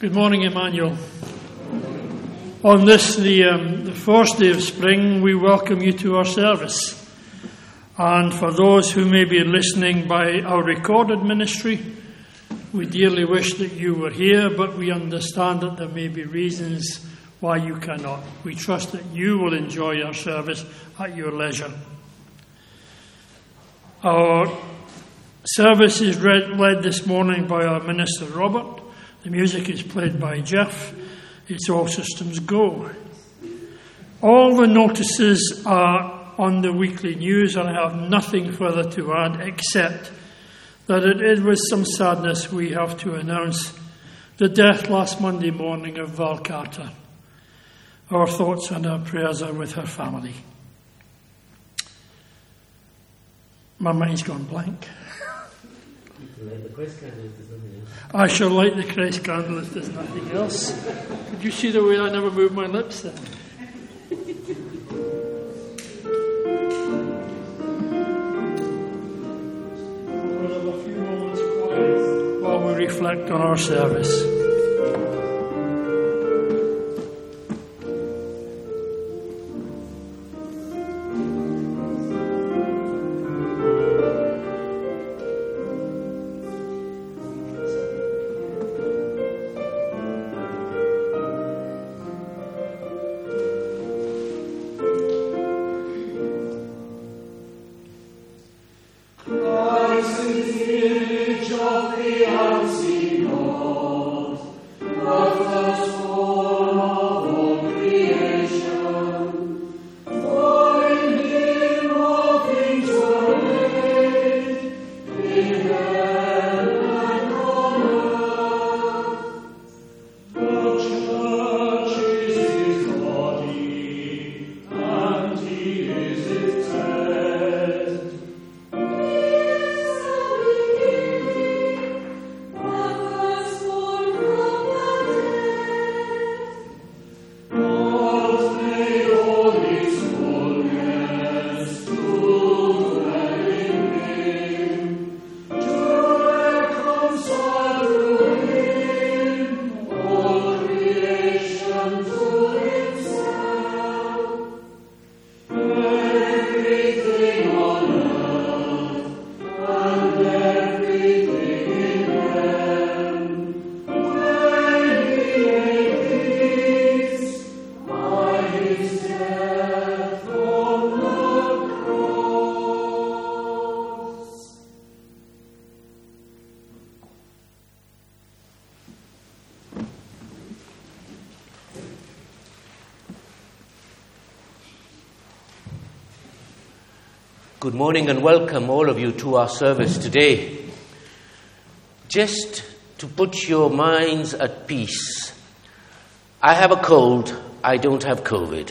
Good morning, Emmanuel. On this, the first day of spring, we welcome you to our service. And for those who may be listening by our recorded ministry, we dearly wish that you were here, but we understand that there may be reasons why you cannot. We trust that you will enjoy our service at your leisure. Our service is led this morning by our minister, Robert. The music is played by Jeff. It's all systems go. All the notices are on the weekly news, and I have nothing further to add except that it is with some sadness we have to announce the death last Monday morning of Val Carter. Our thoughts and our prayers are with her family. My mind's gone blank. Light the Christ candle if there's nothing else. I shall light the Christ candle if there's nothing else. Could you see the way I never move my lips then? We'll have a few moments quiet while we reflect on our service. Good morning and welcome all of you to our service today. Just to put your minds at peace, I have a cold, I don't have COVID.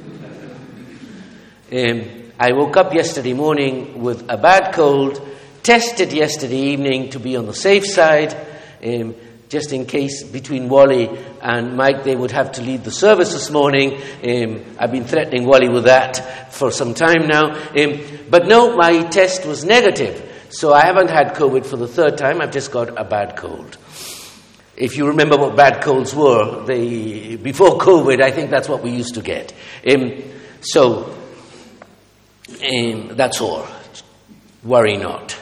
I woke up yesterday morning with a bad cold, tested yesterday evening to be on the safe side, just in case between Wally and Mike they would have to lead the service this morning. I've been threatening Wally with that for some time now. But no, my test was negative. So I haven't had COVID for the third time. I've just got a bad cold. If you remember what bad colds were, before COVID, I think that's what we used to get. That's all. Worry not.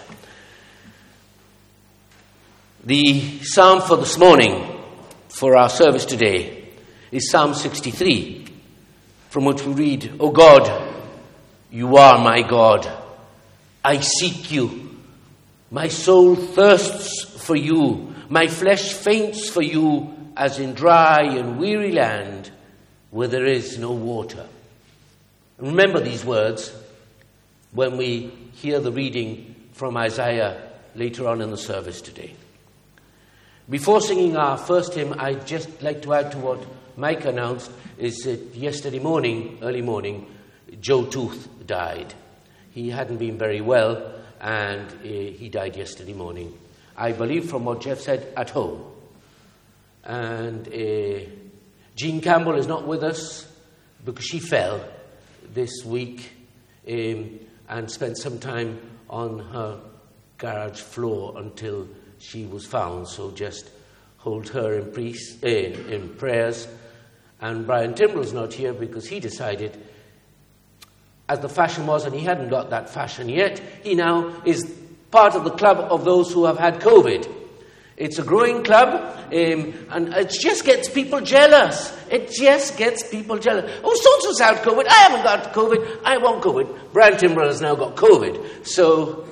The psalm for this morning, for our service today, is Psalm 63, from which we read, O God, you are my God. I seek you. My soul thirsts for you. My flesh faints for you as in dry and weary land where there is no water. Remember these words when we hear the reading from Isaiah later on in the service today. Before singing our first hymn, I'd just like to add to what Mike announced, is that yesterday morning, early morning, Joe Tooth died. He hadn't been very well, and he died yesterday morning. I believe from what Jeff said, at home. And Jean Campbell is not with us because she fell this week and spent some time on her garage floor until she was found. So just hold her in prayers. And Brian Timbrell's not here because he decided, as the fashion was, and he hadn't got that fashion yet, he now is part of the club of those who have had COVID. It's a growing club, and it just gets people jealous. It just gets people jealous. Oh, so-and-so's had COVID. I haven't got COVID. I want COVID. Brian Timbrell has now got COVID. So,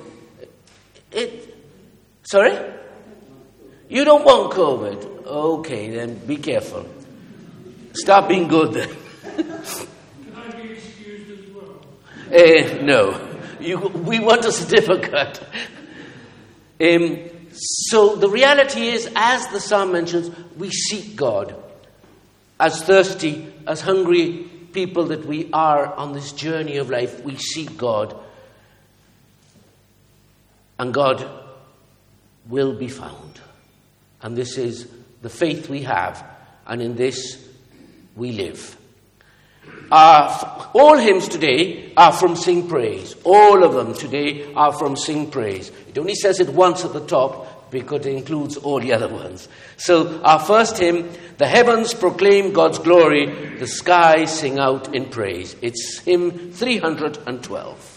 Sorry? You don't want COVID? Okay, then be careful. Stop being good then. Can I be excused as well? No. We want a certificate. So the reality is, as the psalm mentions, we seek God. As thirsty, as hungry people that we are on this journey of life, we seek God. And God will be found. And this is the faith we have, and in this we live. All hymns today are from Sing Praise. All of them today are from Sing Praise. It only says it once at the top because it includes all the other ones. So our first hymn, the heavens proclaim God's glory, the skies sing out in praise. It's hymn 312.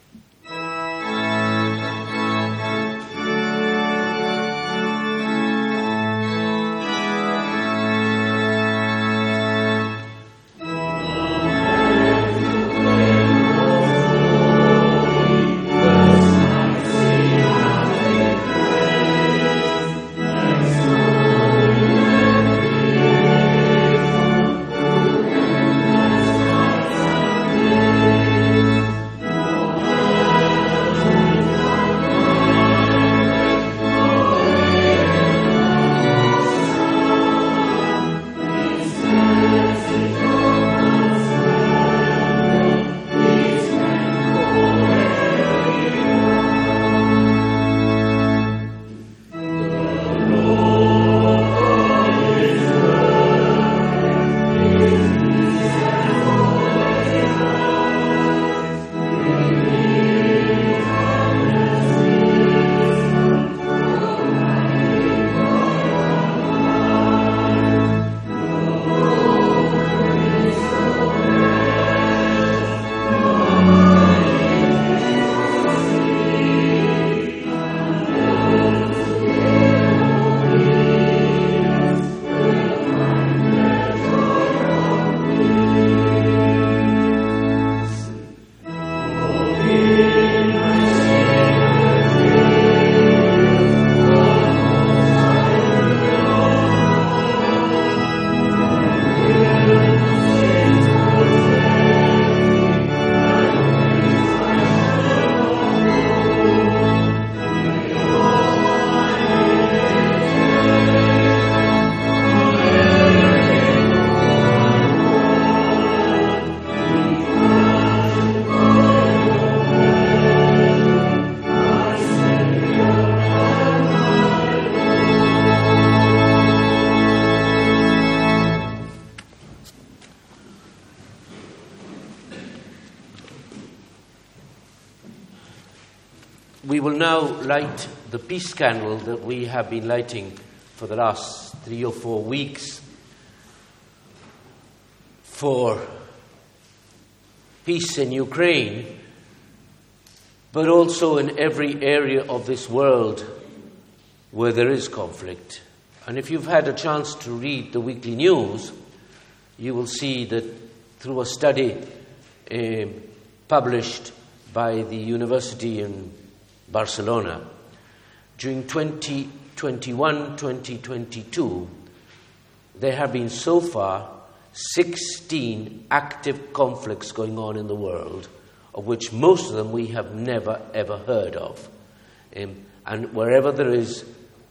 We will now light the peace candle that we have been lighting for the last 3 or 4 weeks for peace in Ukraine, but also in every area of this world where there is conflict. And if you've had a chance to read the weekly news, you will see that through a study published by the university in Barcelona, during 2021-2022, there have been so far 16 active conflicts going on in the world, of which most of them we have never ever heard of. And wherever there is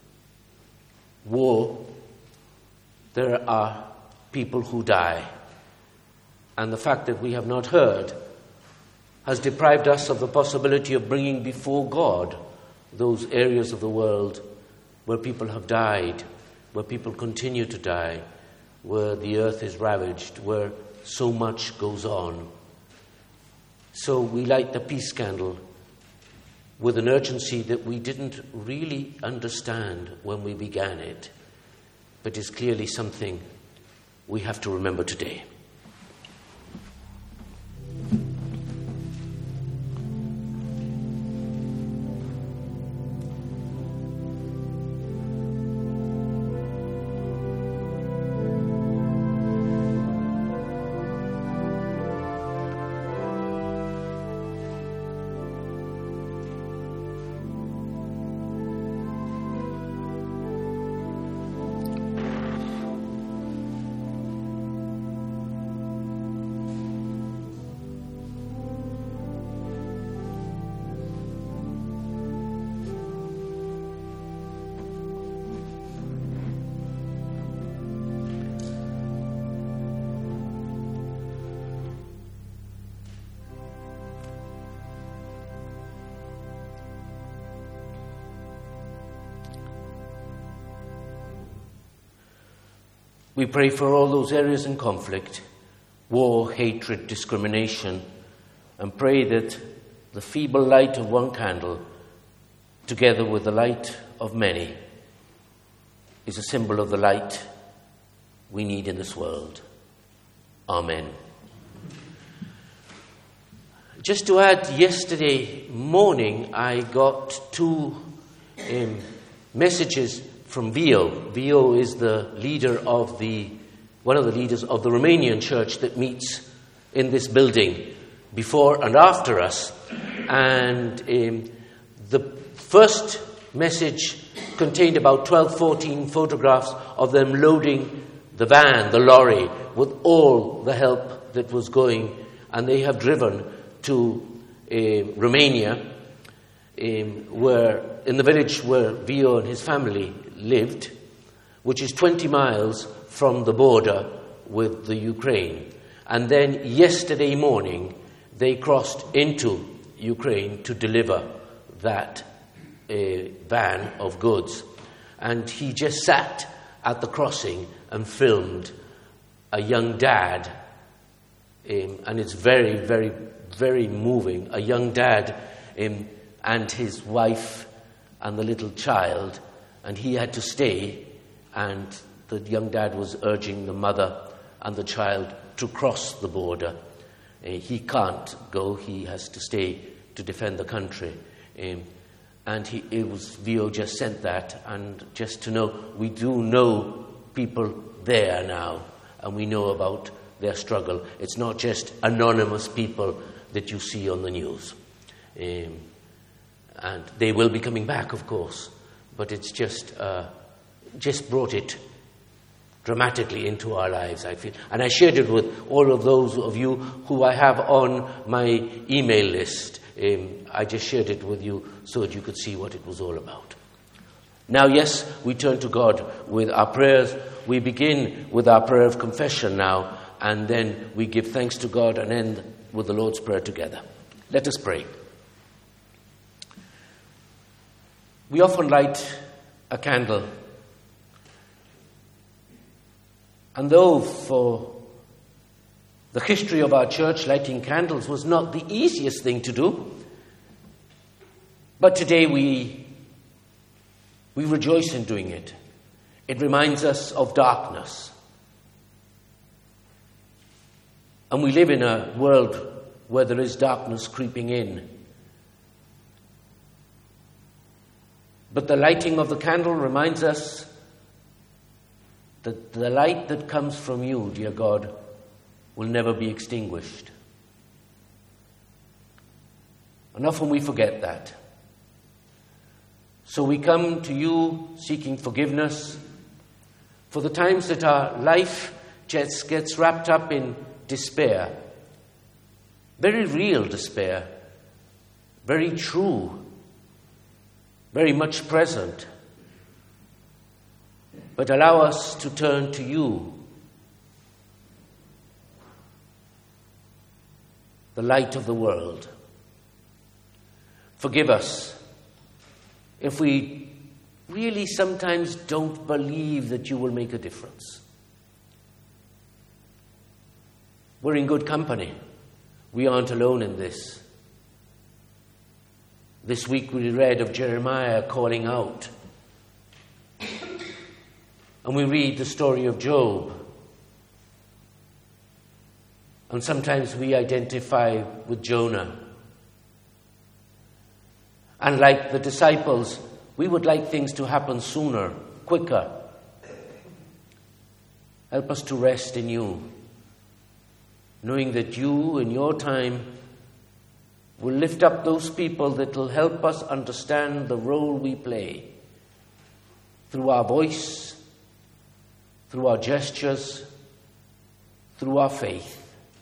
war, there are people who die. And the fact that we have not heard has deprived us of the possibility of bringing before God those areas of the world where people have died, where people continue to die, where the earth is ravaged, where so much goes on. So we light the peace candle with an urgency that we didn't really understand when we began it. but is clearly something we have to remember today. We pray for all those areas in conflict, war, hatred, discrimination, and pray that the feeble light of one candle, together with the light of many, is a symbol of the light we need in this world. Amen. Just to add, yesterday morning I got two messages from Vio. Vio is the leader of one of the leaders of the Romanian church that meets in this building before and after us. And the first message contained about 12, 14 photographs of them loading the van, the lorry, with all the help that was going. And they have driven to Romania, where in the village where Vio and his family lived, which is 20 miles from the border with the Ukraine. And then yesterday morning, they crossed into Ukraine to deliver that van of goods. And he just sat at the crossing and filmed a young dad, and it's very, very, very moving. A young dad and his wife and the little child, and he had to stay, and the young dad was urging the mother and the child to cross the border. He can't go, he has to stay to defend the country. And Vio just sent that, and just to know, we do know people there now, and we know about their struggle. It's not just anonymous people that you see on the news. And they will be coming back, of course, but it's just brought it dramatically into our lives, I feel. And I shared it with all of those of you who I have on my email list. I just shared it with you so that you could see what it was all about. Now, yes, we turn to God with our prayers. We begin with our prayer of confession now, and then we give thanks to God and end with the Lord's Prayer together. Let us pray. We often light a candle, and though for the history of our church, lighting candles was not the easiest thing to do, but today we rejoice in doing it. It reminds us of darkness. And we live in a world where there is darkness creeping in. But the lighting of the candle reminds us that the light that comes from you, dear God, will never be extinguished. And often we forget that. So we come to you seeking forgiveness for the times that our life just gets wrapped up in despair. Very real despair. Very true. Very much present. But allow us to turn to you, the light of the world. Forgive us if we really sometimes don't believe that you will make a difference. We're in good company. We aren't alone in this. This week we read of Jeremiah calling out and we read the story of Job. And sometimes we identify with Jonah. And like the disciples, we would like things to happen sooner, quicker. Help us to rest in you, knowing that you, in your time, will lift up those people that will help us understand the role we play through our voice, through our gestures, through our faith.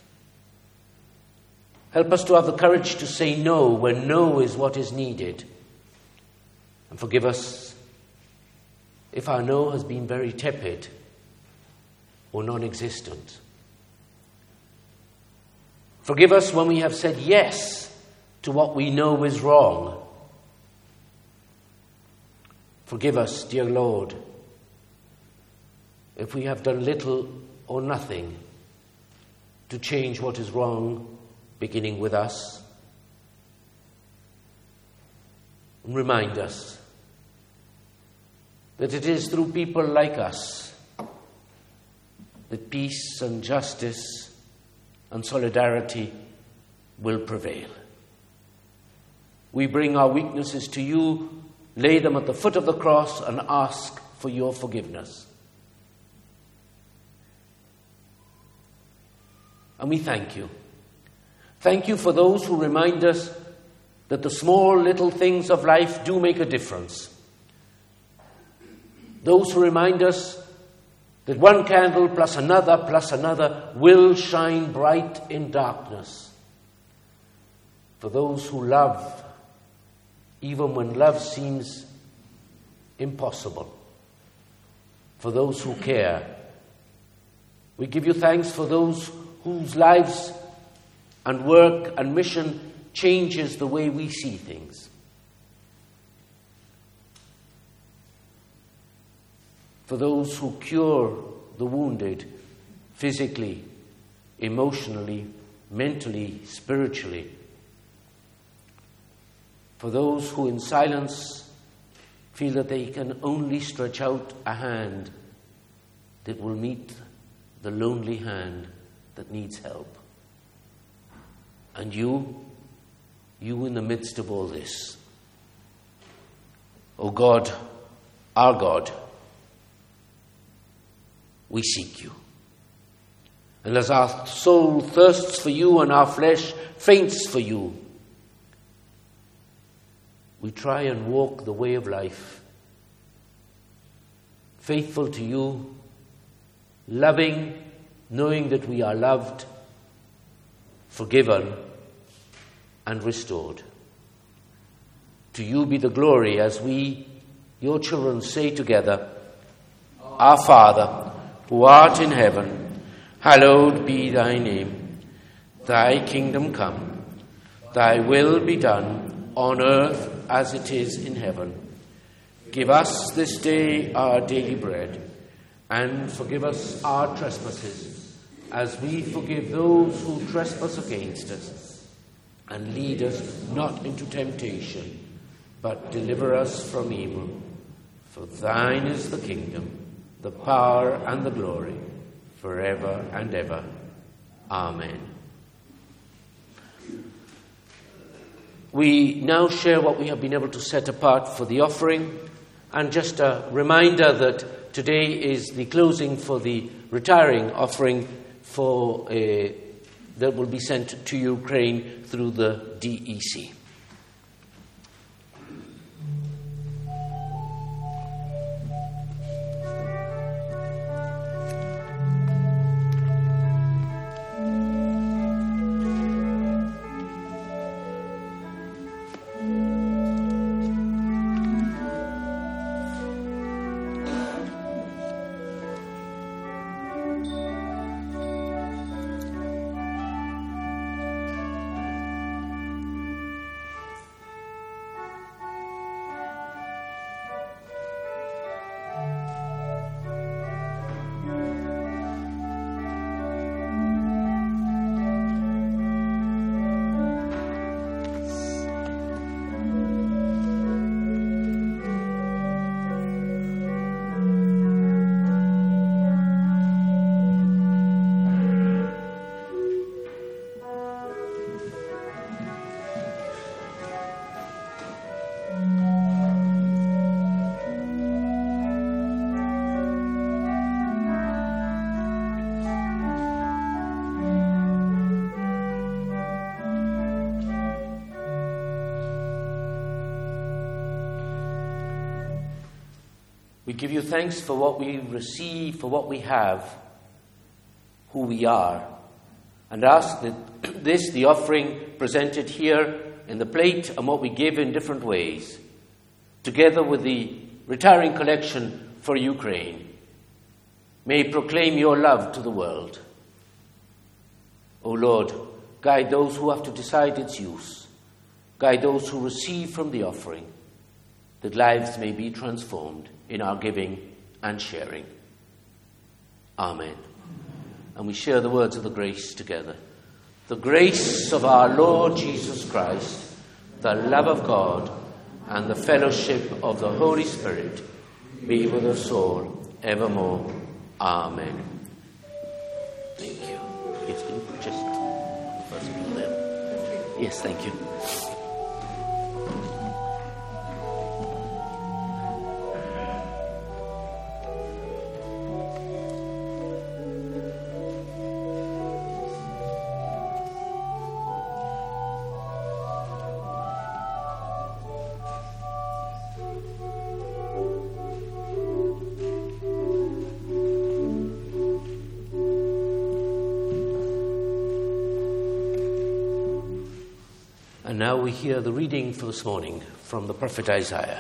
Help us to have the courage to say no when no is what is needed. And forgive us if our no has been very tepid or non-existent. Forgive us when we have said yes to what we know is wrong. Forgive us, dear Lord, if we have done little or nothing to change what is wrong, beginning with us. And remind us that it is through people like us that peace and justice and solidarity will prevail. We bring our weaknesses to you, lay them at the foot of the cross, and ask for your forgiveness. And we thank you. Thank you for those who remind us that the small little things of life do make a difference. Those who remind us that one candle plus another will shine bright in darkness. For those who love, even when love seems impossible. For those who care. We give you thanks for those whose lives and work and mission changes the way we see things. For those who cure the wounded physically, emotionally, mentally, spiritually. For those who in silence feel that they can only stretch out a hand that will meet the lonely hand that needs help. And you in the midst of all this. O God, our God, we seek you. And as our soul thirsts for you and our flesh faints for you, we try and walk the way of life, faithful to you, loving, knowing that we are loved, forgiven, and restored. To you be the glory as we, your children, say together, Our Father, who art in heaven, hallowed be thy name. Thy kingdom come, thy will be done on earth as it is in heaven. Give us this day our daily bread, and forgive us our trespasses, as we forgive those who trespass against us. And lead us not into temptation, but deliver us from evil. For thine is the kingdom, the power, and the glory, forever and ever. Amen. We now share what we have been able to set apart for the offering, and just a reminder that today is the closing for the retiring offering for that will be sent to Ukraine through the DEC. We give you thanks for what we receive, for what we have, who we are, and ask that this, the offering presented here in the plate, and what we give in different ways, together with the retiring collection for Ukraine, may proclaim your love to the world. O Lord, guide those who have to decide its use. Guide those who receive from the offering, that lives may be transformed in our giving and sharing. Amen. And we share the words of the grace together. The grace of our Lord Jesus Christ, the love of God, and the fellowship of the Holy Spirit be with us all evermore. Amen. Thank you. Yes, can you just first of all there? Yes, thank you. And now we hear the reading for this morning from the prophet Isaiah.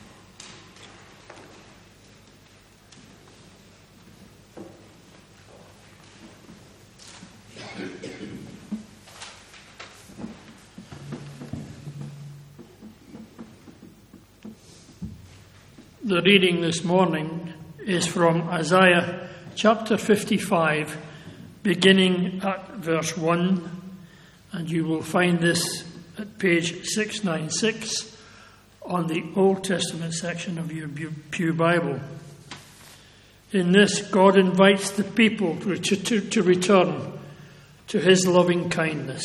The reading this morning is from Isaiah chapter 55, beginning at verse 1, and you will find this at page 696 on the Old Testament section of your Pew Bible. In this, God invites the people to return to his loving kindness.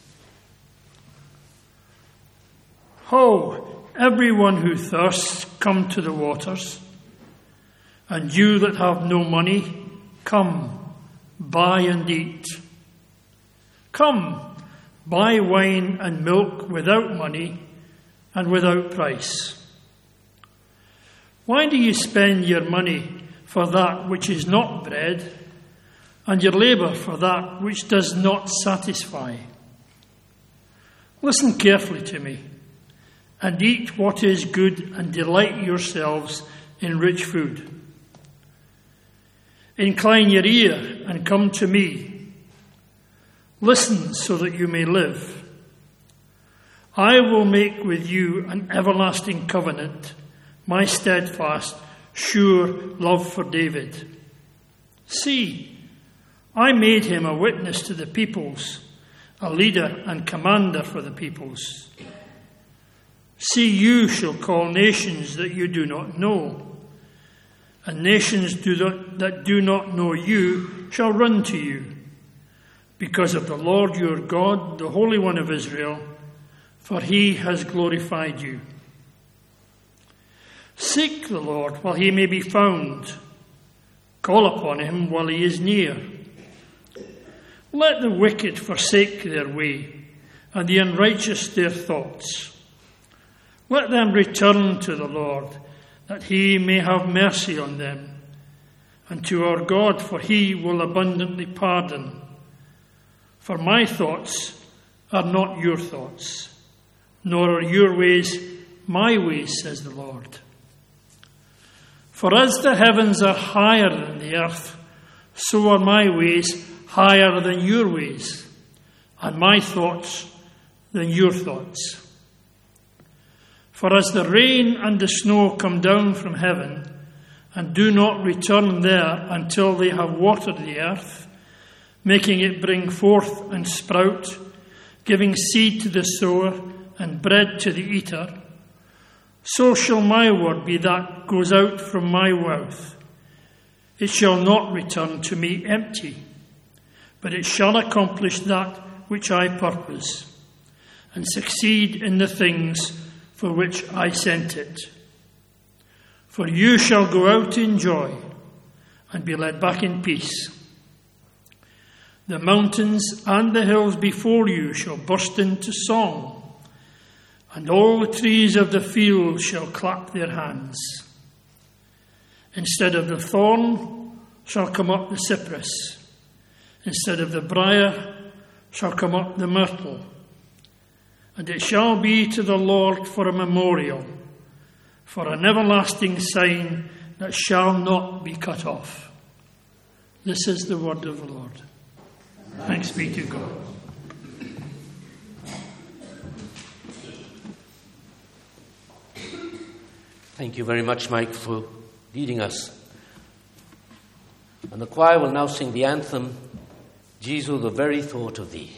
Ho, everyone who thirsts, come to the waters, and you that have no money, come, buy and eat. Come, buy wine and milk without money and without price. Why do you spend your money for that which is not bread, and your labour for that which does not satisfy? Listen carefully to me, and eat what is good, and delight yourselves in rich food. Incline your ear and come to me. Listen so that you may live. I will make with you an everlasting covenant, my steadfast, sure love for David. See, I made him a witness to the peoples, a leader and commander for the peoples. See, you shall call nations that you do not know, and nations that do not know you shall run to you, because of the Lord your God, the Holy One of Israel, for he has glorified you. Seek the Lord while he may be found. Call upon him while he is near. Let the wicked forsake their way, and the unrighteous their thoughts. Let them return to the Lord, that he may have mercy on them, and to our God, for he will abundantly pardon. For my thoughts are not your thoughts, nor are your ways my ways, says the Lord. For as the heavens are higher than the earth, so are my ways higher than your ways, and my thoughts than your thoughts. For as the rain and the snow come down from heaven, and do not return there until they have watered the earth, making it bring forth and sprout, giving seed to the sower and bread to the eater, so shall my word be that goes out from my mouth. It shall not return to me empty, but it shall accomplish that which I purpose, and succeed in the things for which I sent it. For you shall go out in joy, and be led back in peace. The mountains and the hills before you shall burst into song, and all the trees of the field shall clap their hands. Instead of the thorn shall come up the cypress. Instead of the briar shall come up the myrtle. And it shall be to the Lord for a memorial, for an everlasting sign that shall not be cut off. This is the word of the Lord. Thanks be to God. Thank you very much, Mike, for leading us. And the choir will now sing the anthem, Jesus, the very thought of thee.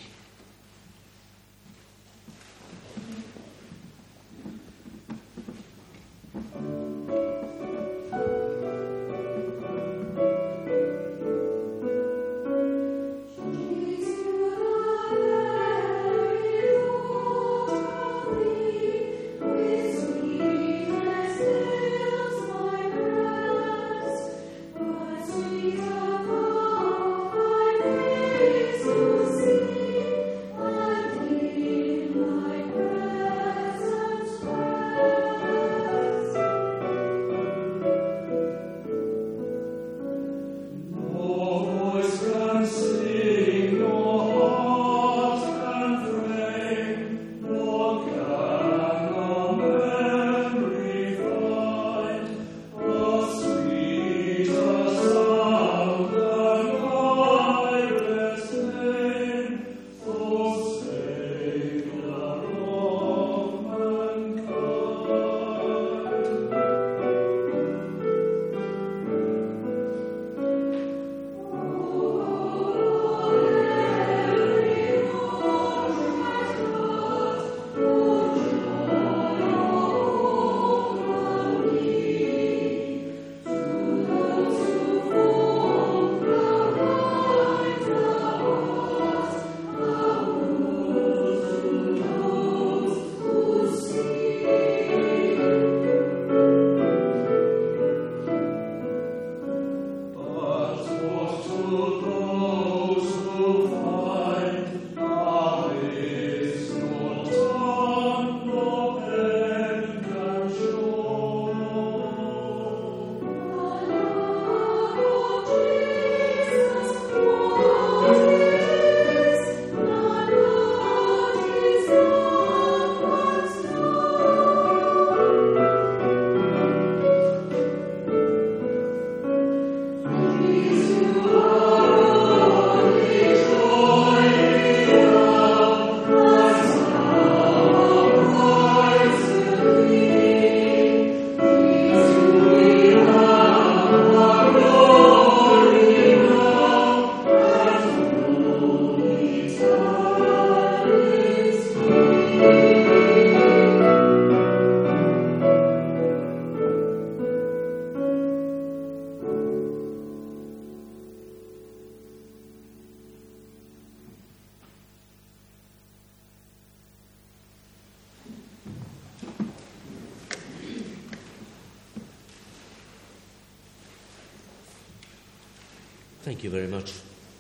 Thank you very much.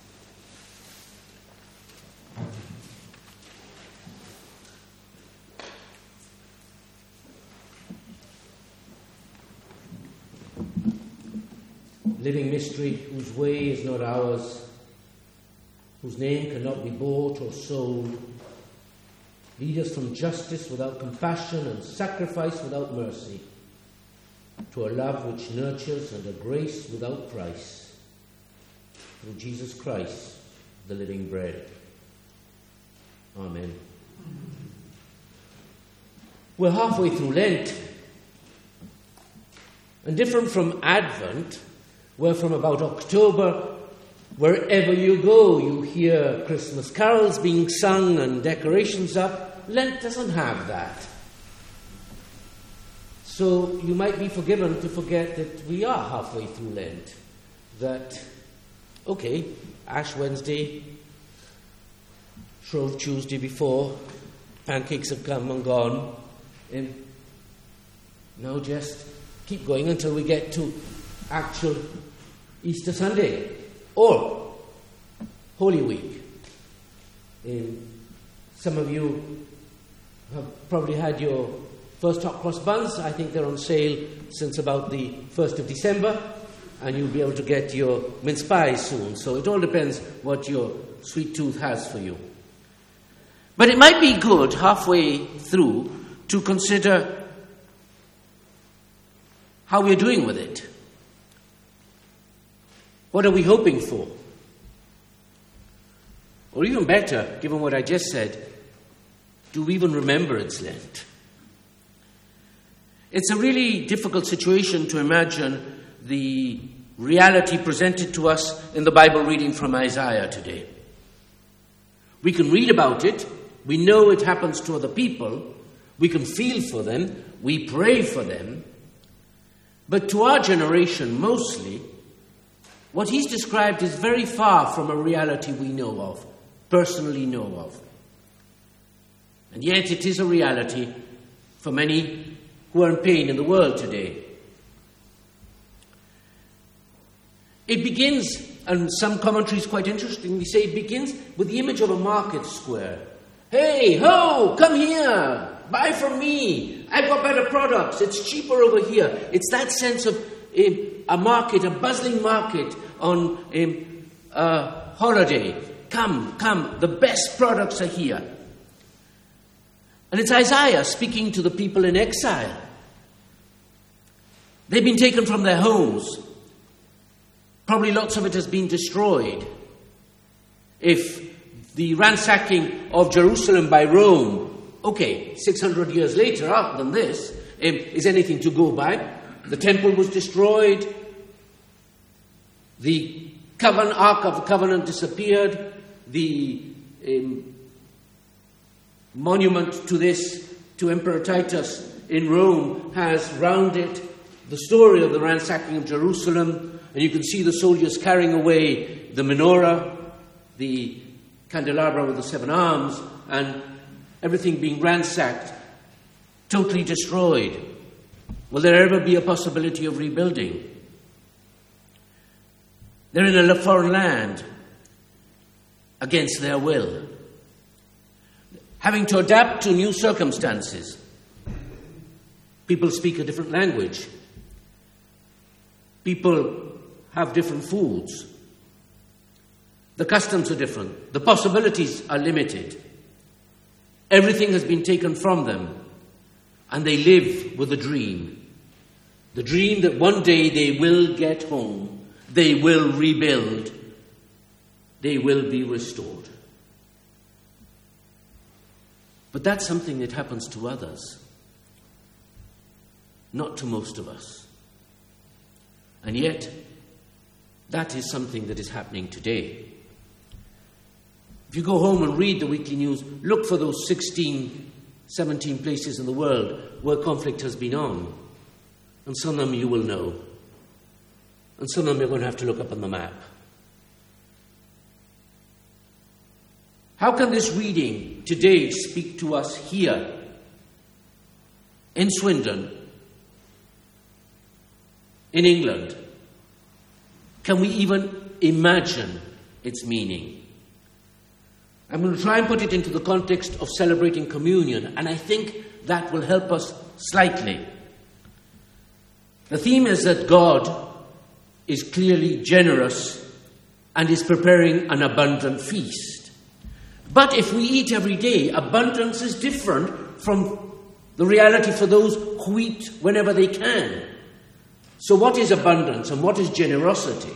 Living mystery, whose way is not ours, whose name cannot be bought or sold, lead us from justice without compassion and sacrifice without mercy, to a love which nurtures and a grace without price, through Jesus Christ, the living bread. Amen. We're halfway through Lent, and different from Advent, where from about October, wherever you go, you hear Christmas carols being sung and decorations up. Lent doesn't have that. So you might be forgiven to forget that we are halfway through Lent. That, okay, Ash Wednesday, Shrove Tuesday before, pancakes have come and gone, and now just keep going until we get to actual Easter Sunday or Holy Week. Some of you have probably had your First hot cross buns, I think they're on sale since about the 1st of December, and you'll be able to get your mince pies soon. So it all depends what your sweet tooth has for you. But it might be good halfway through to consider how we're doing with it. What are we hoping for? Or even better, given what I just said, do we even remember it's Lent? It's a really difficult situation to imagine the reality presented to us in the Bible reading from Isaiah today. We can read about it, we know it happens to other people, we can feel for them, we pray for them, but to our generation mostly, what he's described is very far from a reality we know of, personally know of. And yet it is a reality for many who are in pain in the world today. It begins, and some commentaries quite interestingly say it begins with the image of a market square. Hey, ho, come here, buy from me. I've got better products. It's cheaper over here. It's that sense of a market, a bustling market on a holiday. Come, the best products are here. And it's Isaiah speaking to the people in exile. They've been taken from their homes. Probably lots of it has been destroyed. If the ransacking of Jerusalem by Rome, 600 years later, after than this, is anything to go by. The temple was destroyed. The Ark of the Covenant disappeared. The monument to Emperor Titus in Rome has rounded the story of the ransacking of Jerusalem, and you can see the soldiers carrying away the menorah, the candelabra with the 7 arms, and everything being ransacked, totally destroyed. Will there ever be a possibility of rebuilding? They're in a foreign land against their will, having to adapt to new circumstances. People speak a different language. People have different foods. The customs are different. The possibilities are limited. Everything has been taken from them, and they live with a dream. The dream that one day they will get home, they will rebuild, they will be restored. But that's something that happens to others, not to most of us. And yet, that is something that is happening today. If you go home and read the weekly news, look for those 16, 17 places in the world where conflict has been on. And some of them you will know. And some of them you're going to have to look up on the map. How can this reading today speak to us here in Swindon, in England? Can we even imagine its meaning? I'm going to try and put it into the context of celebrating communion, and I think that will help us slightly. The theme is that God is clearly generous and is preparing an abundant feast. But if we eat every day, abundance is different from the reality for those who eat whenever they can. So what is abundance and what is generosity?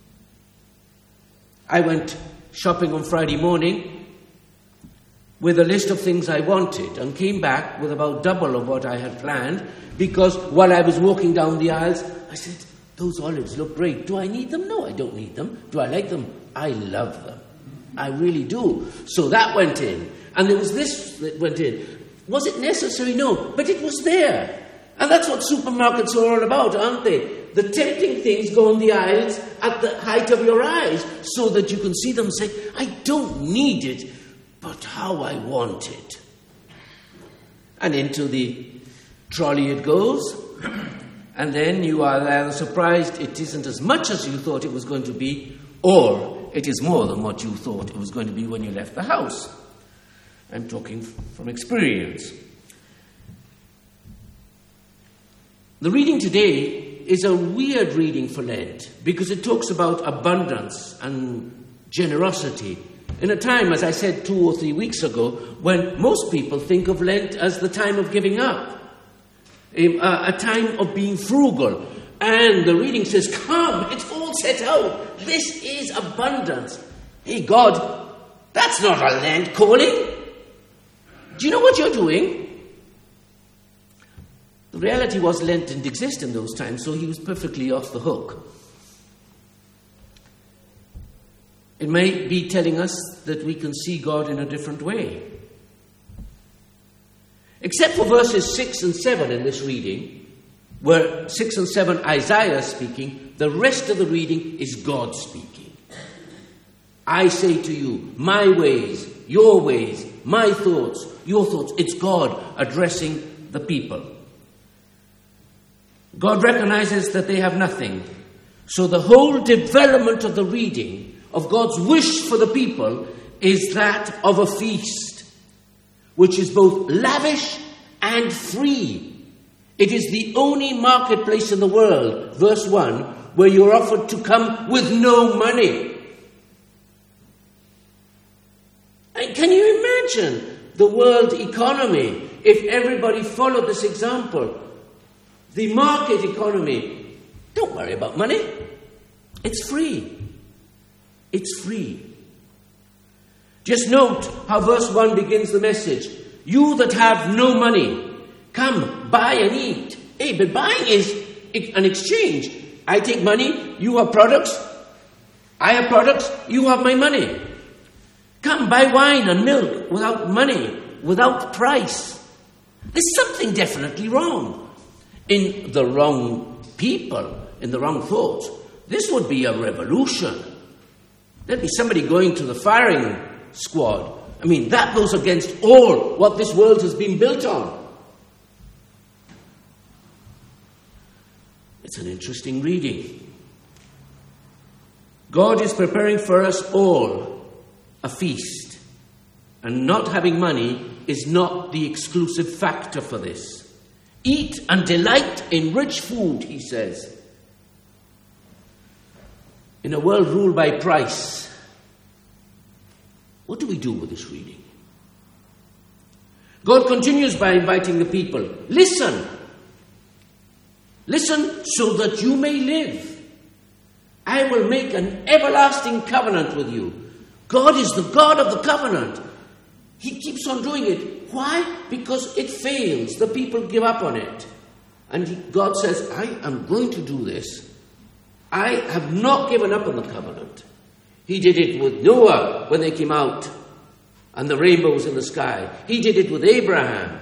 I went shopping on Friday morning with a list of things I wanted and came back with about double of what I had planned, because while I was walking down the aisles, I said, those olives look great. Do I need them? No, I don't need them. Do I like them? I love them. I really do. So that went in. And there was this that went in. Was it necessary? No. But it was there. And that's what supermarkets are all about, aren't they? The tempting things go on the aisles at the height of your eyes so that you can see them and say, I don't need it, but how I want it. And into the trolley it goes. And then you are either surprised it isn't as much as you thought it was going to be, or it is more than what you thought it was going to be when you left the house. I'm talking from experience. The reading today is a weird reading for Lent because it talks about abundance and generosity in a time, as I said 2 or 3 weeks ago, when most people think of Lent as the time of giving up, a time of being frugal. And the reading says, come, it's all set out. This is abundance. Hey, God, that's not a Lent calling. Do you know what you're doing? The reality was Lent didn't exist in those times, so he was perfectly off the hook. It may be telling us that we can see God in a different way. Except for verses 6 and 7 in this reading, where 6 and 7 Isaiah is speaking, the rest of the reading is God speaking. I say to you, my ways, my thoughts, your thoughts. It's God addressing the people. God recognizes that they have nothing. So the whole development of the reading of God's wish for the people is that of a feast, which is both lavish and free. It is the only marketplace in the world, verse 1, where you're offered to come with no money. And can you imagine the world economy if everybody followed this example? The market economy, don't worry about money. It's free. It's free. Just note how verse 1 begins the message. You that have no money, come, buy and eat. Hey, but buying is an exchange. I take money, you have products. I have products, you have my money. Come, buy wine and milk without money, without price. There's something definitely wrong. In the wrong people, in the wrong thoughts. This would be a revolution. There'd be somebody going to the firing squad. I mean, that goes against all what this world has been built on. It's an interesting reading. God is preparing for us all a feast. And not having money is not the exclusive factor for this. Eat and delight in rich food, he says. In a world ruled by price, what do we do with this reading? God continues by inviting the people. Listen. Listen so that you may live. I will make an everlasting covenant with you. God is the God of the covenant. He keeps on doing it. Why? Because it fails. The people give up on it. And God says, I am going to do this. I have not given up on the covenant. He did it with Noah when they came out and the rainbows in the sky. He did it with Abraham.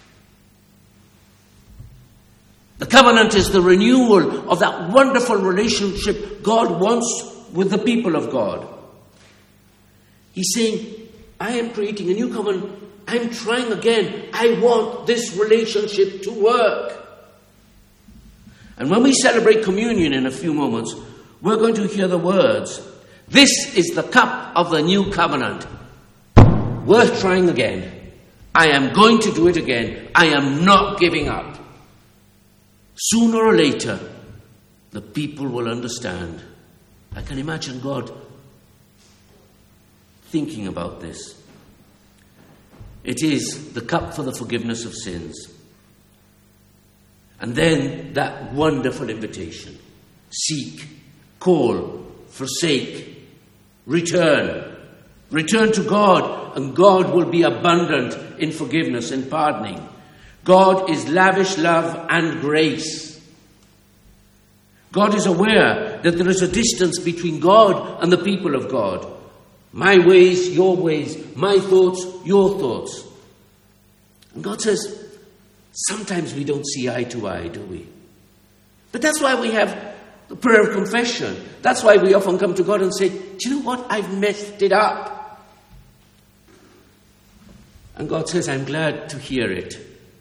The covenant is the renewal of that wonderful relationship God wants with the people of God. He's saying, I am creating a new covenant. I'm trying again. I want this relationship to work. And when we celebrate communion in a few moments, we're going to hear the words, this is the cup of the new covenant. Worth trying again. I am going to do it again. I am not giving up. Sooner or later, the people will understand. I can imagine God thinking about this. It is the cup for the forgiveness of sins. And then that wonderful invitation. Seek, call, forsake, return. Return to God, and God will be abundant in forgiveness and pardoning. God is lavish love and grace. God is aware that there is a distance between God and the people of God. My ways, my thoughts, your thoughts. And God says, sometimes we don't see eye to eye, do we? But that's why we have the prayer of confession. That's why we often come to God and say, do you know what? I've messed it up. And God says, I'm glad to hear it.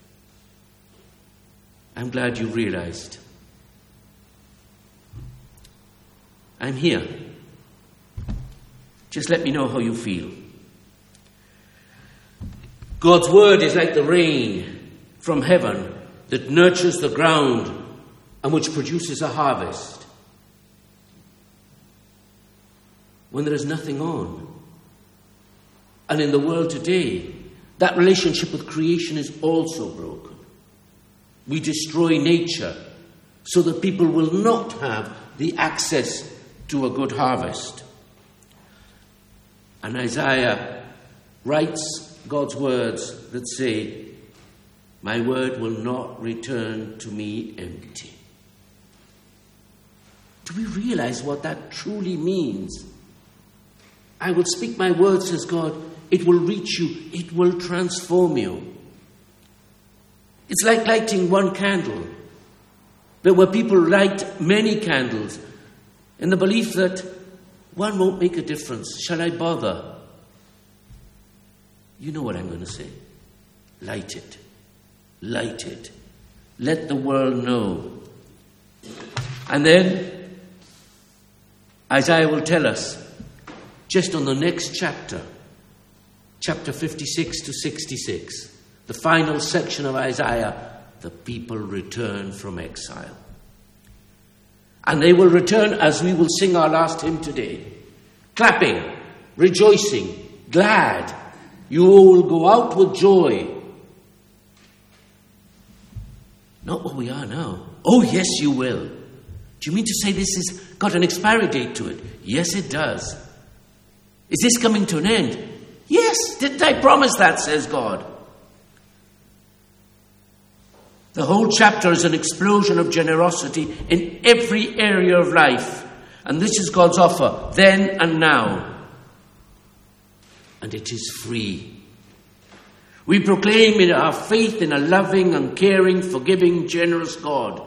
I'm glad you realized. I'm here. Just let me know how you feel. God's word is like the rain from heaven that nurtures the ground and which produces a harvest, when there is nothing on. And in the world today, that relationship with creation is also broken. We destroy nature so that people will not have the access to a good harvest. And Isaiah writes God's words that say, "My word will not return to me empty." Do we realize what that truly means? I will speak my words, says God. It will reach you. It will transform you. It's like lighting one candle. There were people who light many candles in the belief that one won't make a difference. Shall I bother? You know what I'm going to say. Light it. Light it. Let the world know. And then Isaiah will tell us, just on the next chapter, chapter 56 to 66, the final section of Isaiah, the people return from exile. And they will return as we will sing our last hymn today. Clapping, rejoicing, glad. You all will go out with joy. Not what we are now. Oh, yes, you will. Do you mean to say this has got an expiry date to it? Yes, it does. Is this coming to an end? Yes, didn't I promise that, says God. The whole chapter is an explosion of generosity in every area of life. And this is God's offer, then and now. And it is free. We proclaim in our faith in a loving and caring, forgiving, generous God.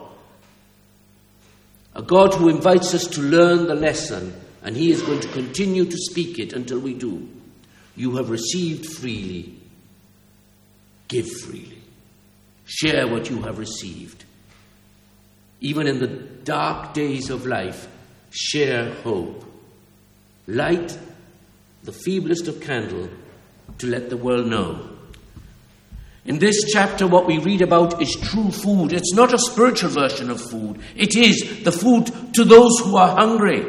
A God who invites us to learn the lesson, and he is going to continue to speak it until we do. You have received freely. Give freely. Share what you have received. Even in the dark days of life, share hope. Light the feeblest of candle to let the world know. In this chapter, what we read about is true food. It's not a spiritual version of food. It is the food to those who are hungry.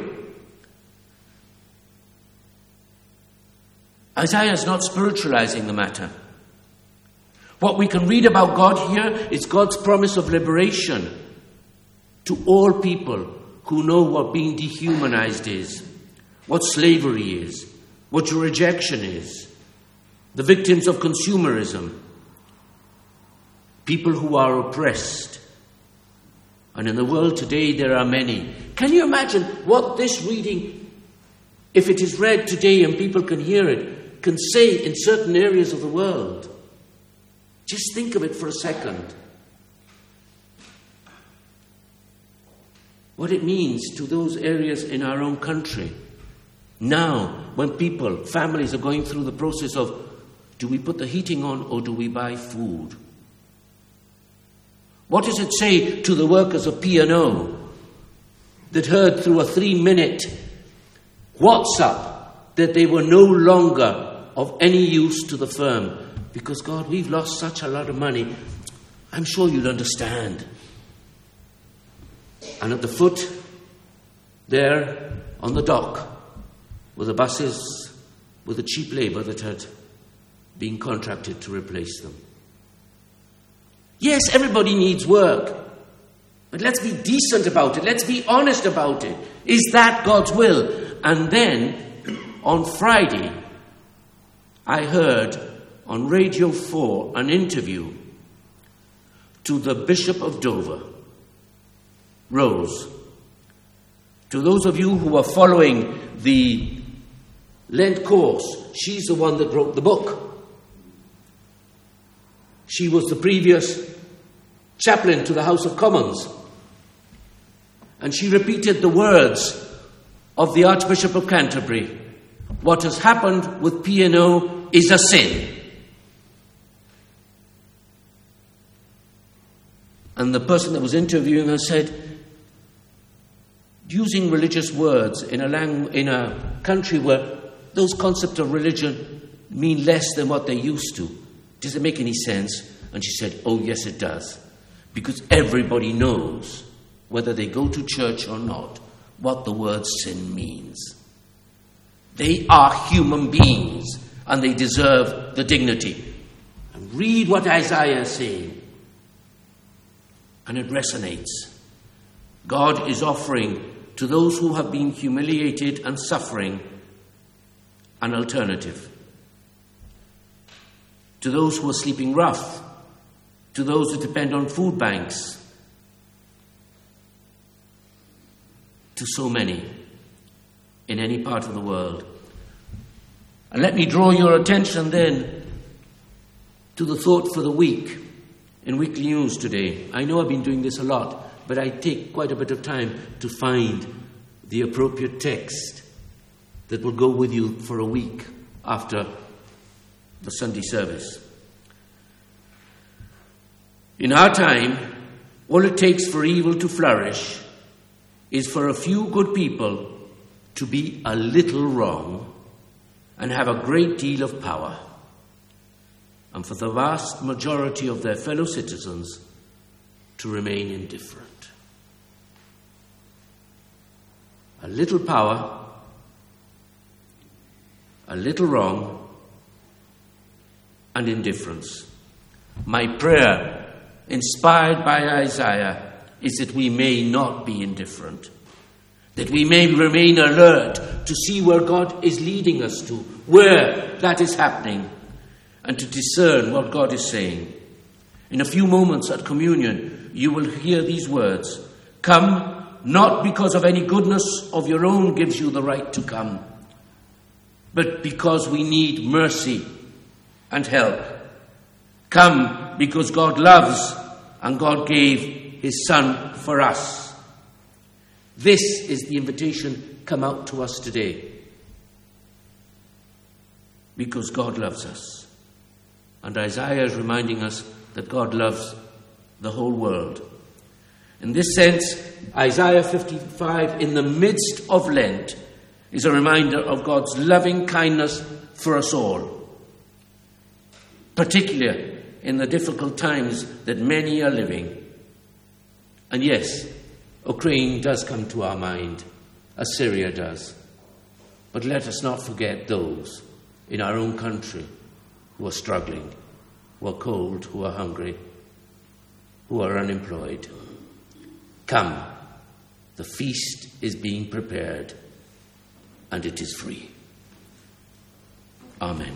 Isaiah is not spiritualizing the matter. What we can read about God here is God's promise of liberation to all people who know what being dehumanized is, what slavery is, what rejection is, the victims of consumerism, people who are oppressed. And in the world today, there are many. Can you imagine what this reading, if it is read today and people can hear it, can say in certain areas of the world? Just think of it for a second. What it means to those areas in our own country. Now, when people, families are going through the process of, do we put the heating on or do we buy food? What does it say to the workers of P&O that heard through a 3-minute WhatsApp that they were no longer of any use to the firm? Because, God, we've lost such a lot of money. I'm sure you'll understand. And at the foot, there on the dock, were the buses with the cheap labour that had been contracted to replace them. Yes, everybody needs work. But let's be decent about it. Let's be honest about it. Is that God's will? And then, on Friday, I heard on Radio 4 an interview to the Bishop of Dover, Rose. To those of you who are following the Lent course, she's the one that wrote the book. She was the previous chaplain to the House of Commons. And she repeated the words of the Archbishop of Canterbury. What has happened with P&O is a sin. And the person that was interviewing her said, using religious words in a country where those concepts of religion mean less than what they used to, does it make any sense? And she said, oh, yes, it does. Because everybody knows whether they go to church or not, what the word sin means. They are human beings, and they deserve the dignity. And read what Isaiah is saying, and it resonates. God is offering to those who have been humiliated and suffering an alternative. To those who are sleeping rough, to those who depend on food banks, to so many in any part of the world. And let me draw your attention then to the thought for the week in Weekly News today. I know I've been doing this a lot, but I take quite a bit of time to find the appropriate text that will go with you for a week after the Sunday service. In our time, all it takes for evil to flourish is for a few good people to be a little wrong and have a great deal of power, and for the vast majority of their fellow citizens to remain indifferent. A little power, a little wrong, and indifference. My prayer, inspired by Isaiah, is that we may not be indifferent, that we may remain alert to see where God is leading us to, where that is happening, and to discern what God is saying. In a few moments at communion, you will hear these words: come, not because of any goodness of your own gives you the right to come, but because we need mercy and help. Come because God loves and God gave his Son for us. This is the invitation come out to us today. Because God loves us. And Isaiah is reminding us that God loves the whole world. In this sense, Isaiah 55, in the midst of Lent, is a reminder of God's loving kindness for us all, particularly in the difficult times that many are living. And yes, Ukraine does come to our mind, as Syria does. But let us not forget those in our own country who are struggling, who are cold, who are hungry, who are unemployed. Come, the feast is being prepared, and it is free. Amen.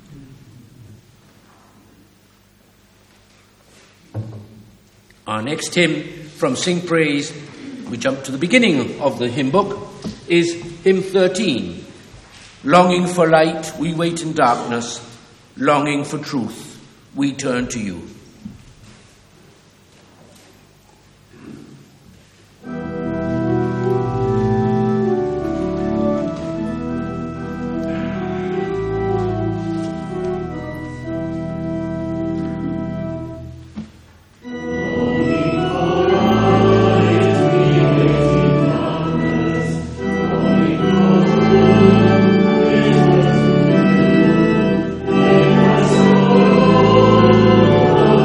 Our next hymn from Sing Praise, we jump to the beginning of the hymn book, is hymn 13. Longing for light, we wait in darkness. Longing for truth, we turn to you. Oh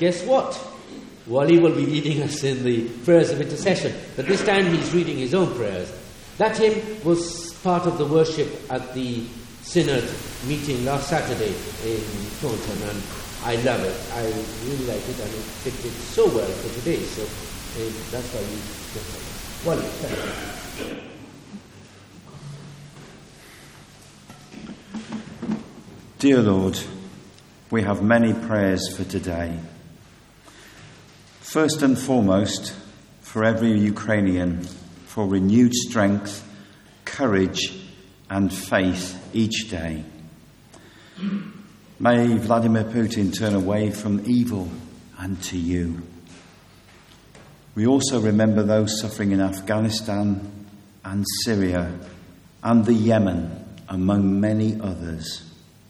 guess what? Wally will be leading us in the prayers of intercession, but this time he's reading his own prayers. That hymn was part of the worship at the Synod meeting last Saturday in Taunton, and I love it. I really like it, and it fitted so well for today, so that's why we just like it. Wally, thank you. Dear Lord, we have many prayers for today. First and foremost, for every Ukrainian, for renewed strength, courage and faith each day. May Vladimir Putin turn away from evil and to you. We also remember those suffering in Afghanistan and Syria and the Yemen, among many others.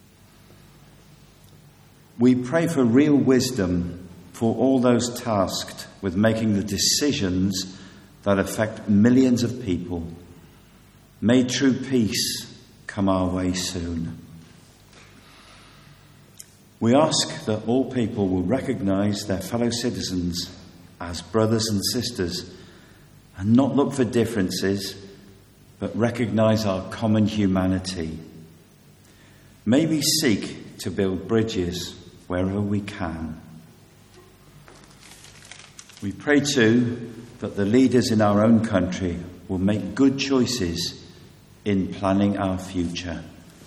We pray for real wisdom for all those tasked with making the decisions that affect millions of people. May true peace come our way soon. We ask that all people will recognise their fellow citizens as brothers and sisters and not look for differences, but recognise our common humanity. May we seek to build bridges wherever we can. We pray too that the leaders in our own country will make good choices in planning our future.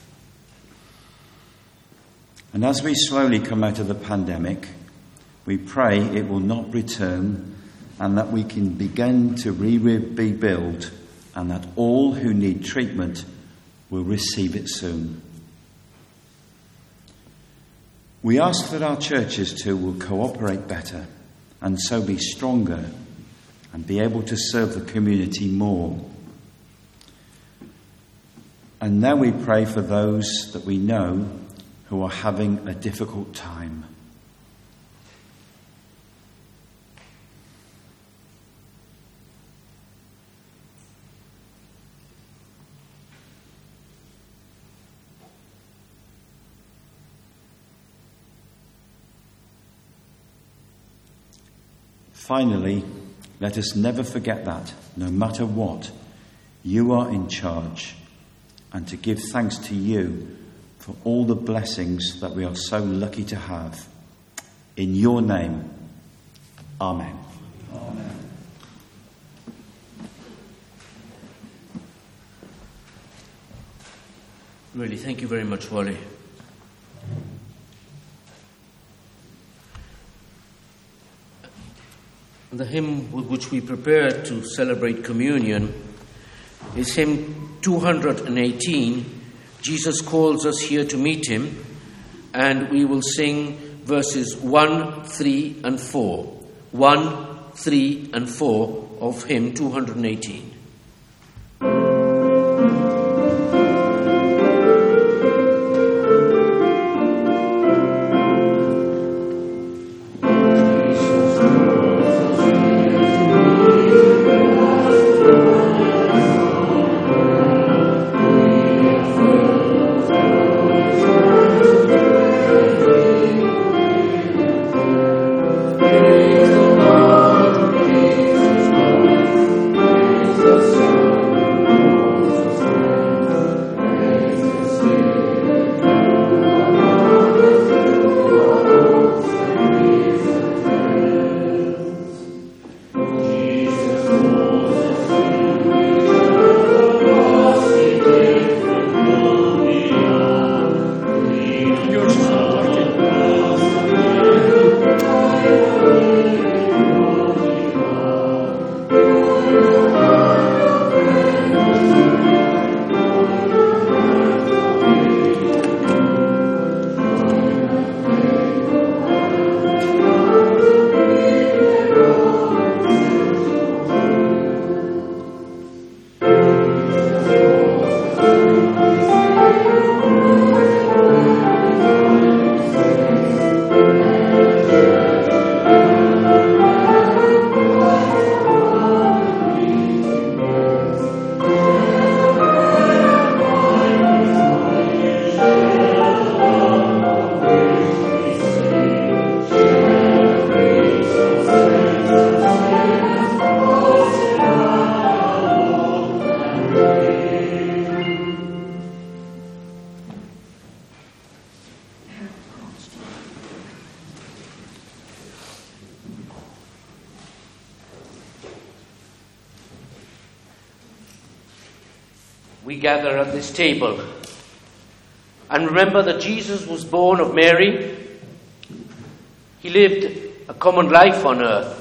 And as we slowly come out of the pandemic, we pray it will not return and that we can begin to rebuild, and that all who need treatment will receive it soon. We ask that our churches too will cooperate better and so be stronger and be able to serve the community more. And now we pray for those that we know who are having a difficult time. Finally, let us never forget that, no matter what, you are in charge, and to give thanks to you for all the blessings that we are so lucky to have. In your name, Amen. Amen. Really, thank you very much, Wally. The hymn with which we prepare to celebrate communion is hymn 218, Jesus Calls Us Here to Meet Him, and we will sing verses 1, 3 and 4. 1, 3 and 4 of hymn 218. Praise the Lord, praise His we gather at this table and remember that Jesus was born of Mary. He lived a common life on earth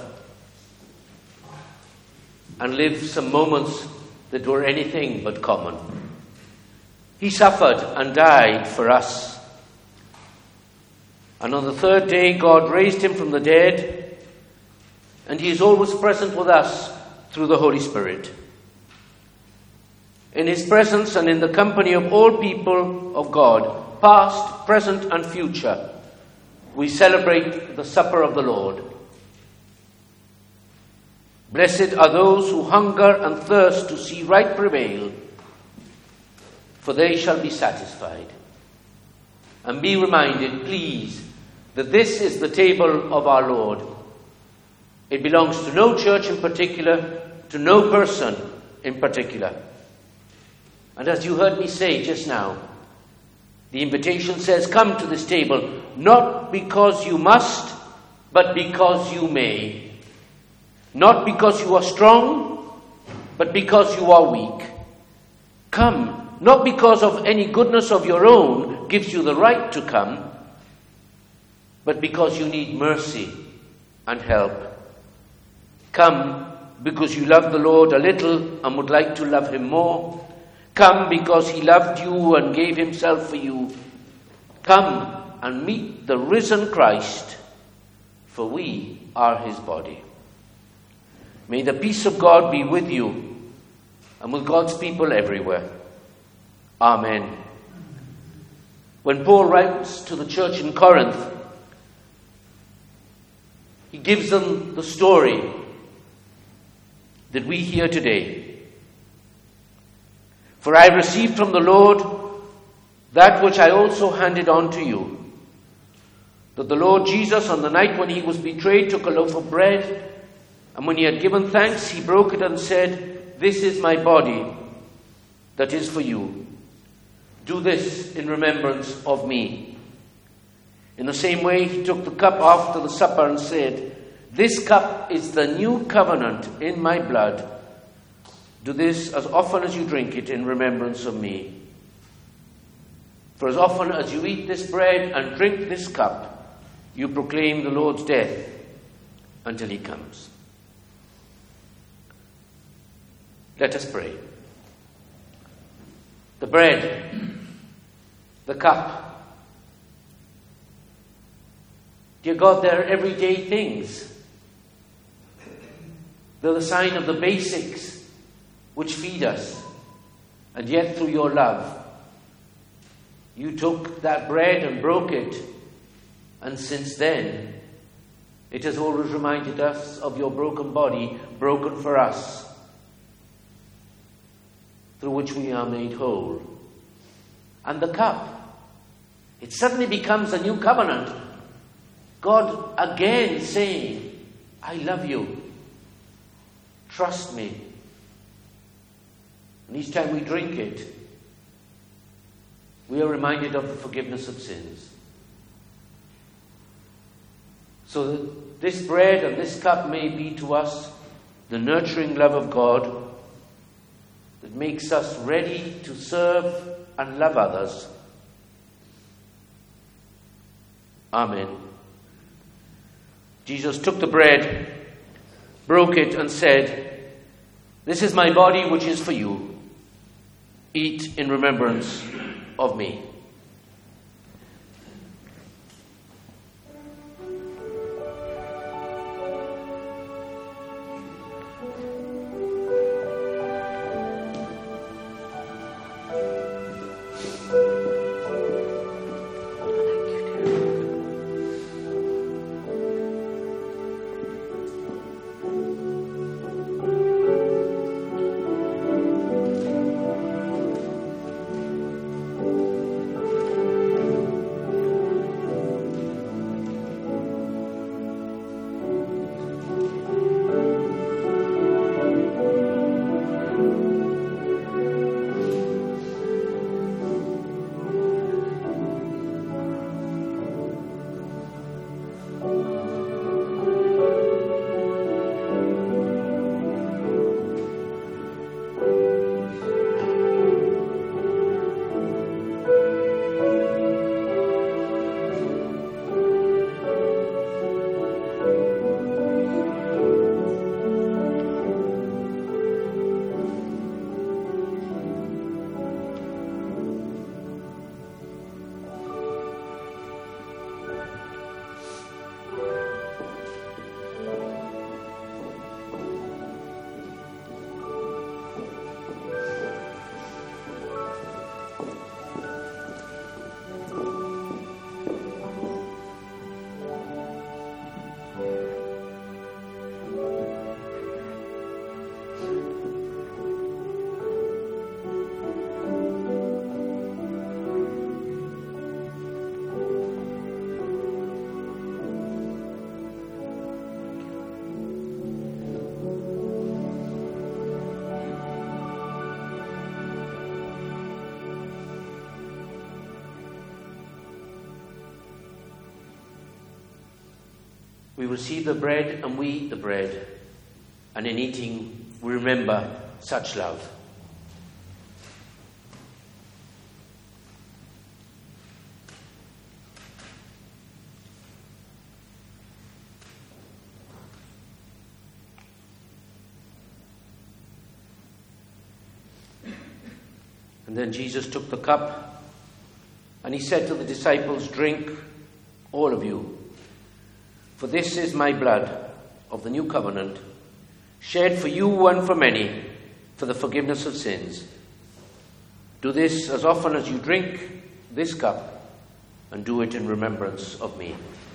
and lived some moments that were anything but common. He suffered and died for us. And on the third day, God raised him from the dead, and he is always present with us through the Holy Spirit. In his presence and in the company of all people of God, past, present, and future, we celebrate the supper of the Lord. Blessed are those who hunger and thirst to see right prevail, for they shall be satisfied. And be reminded, please, that this is the table of our Lord. It belongs to no church in particular, to no person in particular. And as you heard me say just now, the invitation says, come to this table, not because you must, but because you may. Not because you are strong, but because you are weak. Come, not because of any goodness of your own gives you the right to come, but because you need mercy and help. Come because you love the Lord a little and would like to love him more. Come because he loved you and gave himself for you. Come and meet the risen Christ, for we are his body. May the peace of God be with you and with God's people everywhere. Amen. When Paul writes to the church in Corinth, he gives them the story that we hear today. For I received from the Lord that which I also handed on to you, that the Lord Jesus, on the night when he was betrayed, took a loaf of bread, and when he had given thanks, he broke it and said, "This is my body that is for you. Do this in remembrance of me." In the same way, he took the cup after the supper and said, "This cup is the new covenant in my blood. Do this as often as you drink it in remembrance of me. For as often as you eat this bread and drink this cup, you proclaim the Lord's death until he comes." Let us pray. The bread, the cup. Dear God, they're everyday things. They're the sign of the basics which feed us. And yet through your love, you took that bread and broke it. And since then, it has always reminded us of your broken body, broken for us, through which we are made whole. And the cup, it suddenly becomes a new covenant. God again saying, "I love you. Trust me." And each time we drink it, we are reminded of the forgiveness of sins. So that this bread and this cup may be to us the nurturing love of God that makes us ready to serve and love others. Amen. Jesus took the bread, broke it, and said, "This is my body which is for you. Eat in remembrance of me." We receive the bread and we eat the bread, and in eating we remember such love. And then Jesus took the cup, and he said to the disciples, "Drink, all of you, for this is my blood of the new covenant, shed for you and for many for the forgiveness of sins. Do this as often as you drink this cup, and do it in remembrance of me."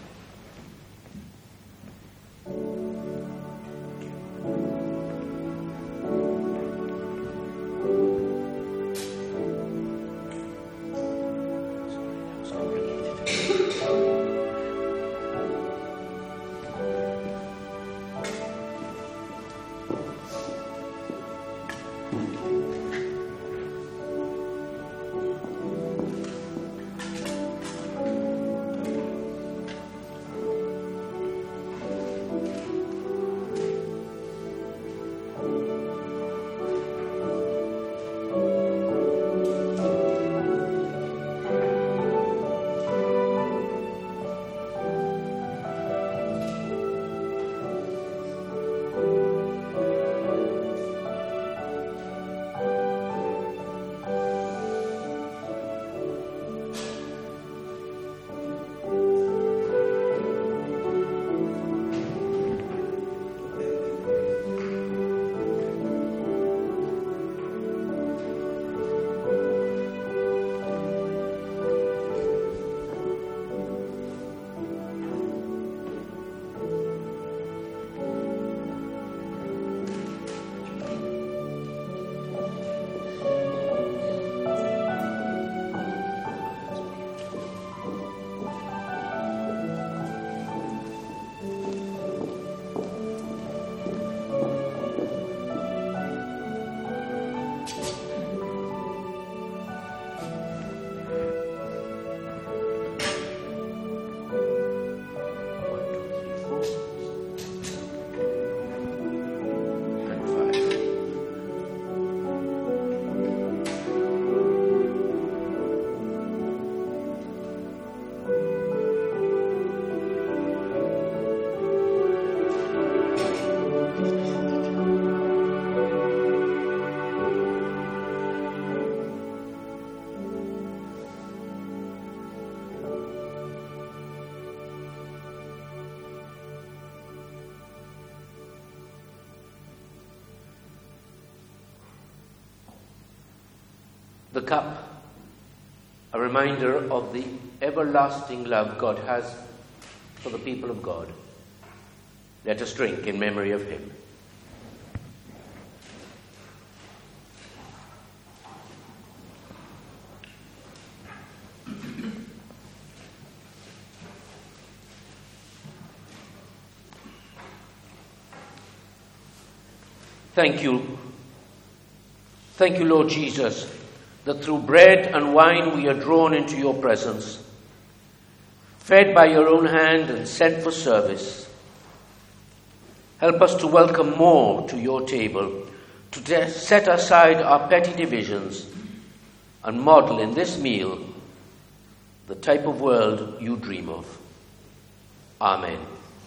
The cup, a reminder of the everlasting love God has for the people of God. Let us drink in memory of him. Thank you. Thank you, Lord Jesus, that through bread and wine we are drawn into your presence, fed by your own hand and sent for service. Help us to welcome more to your table, to set aside our petty divisions, and model in this meal the type of world you dream of. Amen.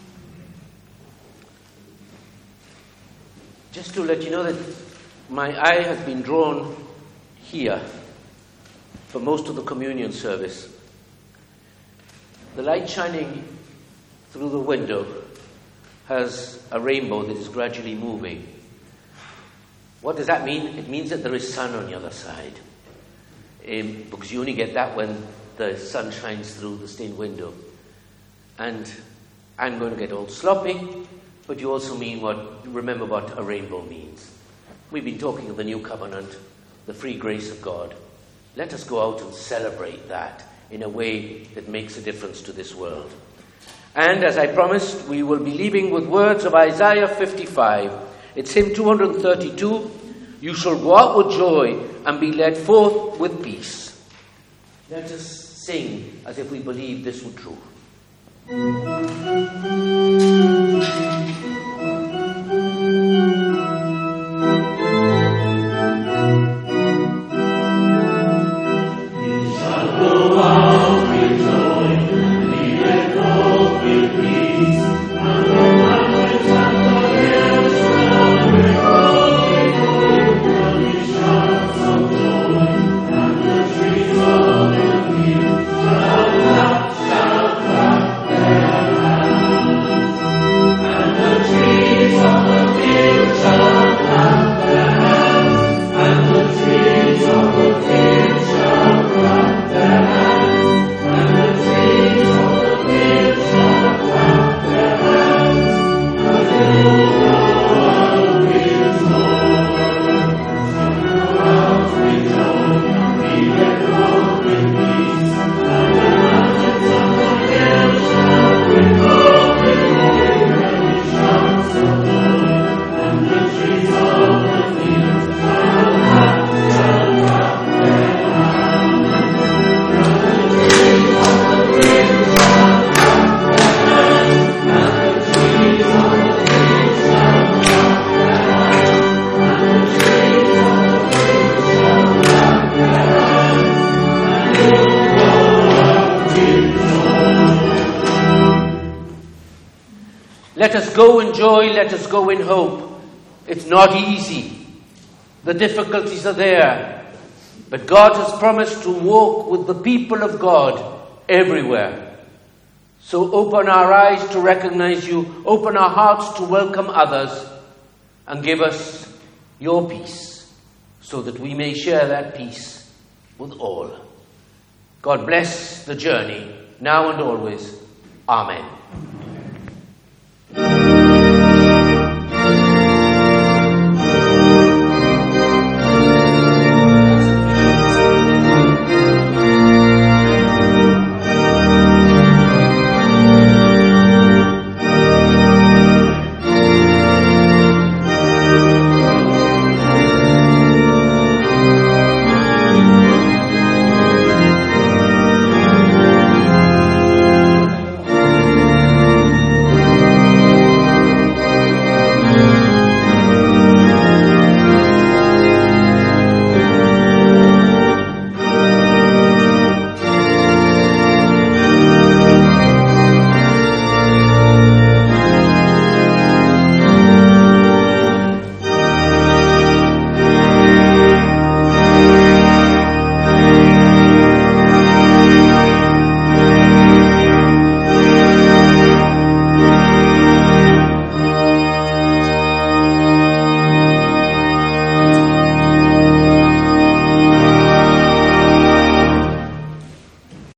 Just to let you know that my eye has been drawn here for most of the communion service. The light shining through the window has a rainbow that is gradually moving. What does that mean? It means that there is sun on the other side. Because you only get that when the sun shines through the stained window. And I'm going to get all sloppy, but you also remember what a rainbow means. We've been talking of the new covenant, the free grace of God. Let us go out and celebrate that in a way that makes a difference to this world. And as I promised, we will be leaving with words of Isaiah 55. It's hymn 232. You shall go out with joy and be led forth with peace. Let us sing as if we believe this were true. Let us go in joy, let us go in hope. It's not easy. The difficulties are there. But God has promised to walk with the people of God everywhere. So open our eyes to recognize you, open our hearts to welcome others, and give us your peace, so that we may share that peace with all. God bless the journey, now and always. Amen.